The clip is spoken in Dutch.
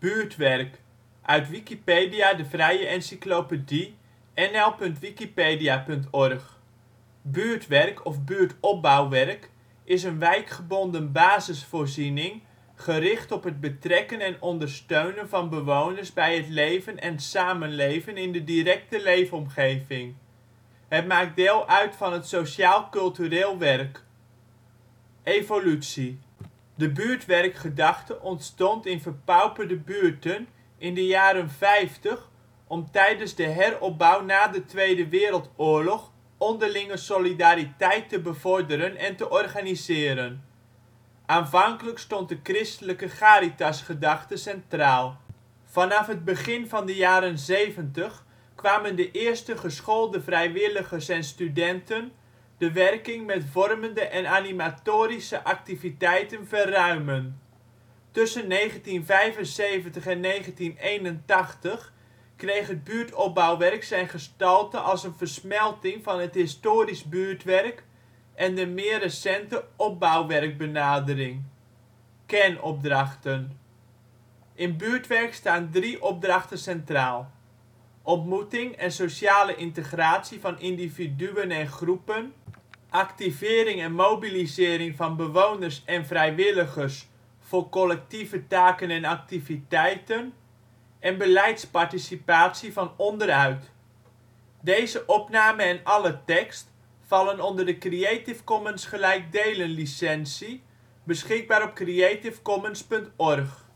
Buurtwerk, uit Wikipedia, de vrije encyclopedie. nl.wikipedia.org. Buurtwerk of buurtopbouwwerk is een wijkgebonden basisvoorziening gericht op het betrekken en ondersteunen van bewoners bij het leven en samenleven in de directe leefomgeving. Het maakt deel uit van het sociaal-cultureel werk. Evolutie. De buurtwerkgedachte ontstond in verpauperde buurten in de jaren ' 50 om tijdens de heropbouw na de Tweede Wereldoorlog onderlinge solidariteit te bevorderen en te organiseren. Aanvankelijk stond de christelijke Charitasgedachte centraal. Vanaf het begin van de jaren ' 70 kwamen de eerste geschoolde vrijwilligers en studenten de werking met vormende en animatorische activiteiten verruimen. Tussen 1975 en 1981 kreeg het buurtopbouwwerk zijn gestalte als een versmelting van het historisch buurtwerk en de meer recente opbouwwerkbenadering. Kernopdrachten. In buurtwerk staan 3 opdrachten centraal: ontmoeting en sociale integratie van individuen en groepen, activering en mobilisering van bewoners en vrijwilligers voor collectieve taken en activiteiten en beleidsparticipatie van onderuit. Deze opname en alle tekst vallen onder de Creative Commons gelijkdelen licentie, beschikbaar op creativecommons.org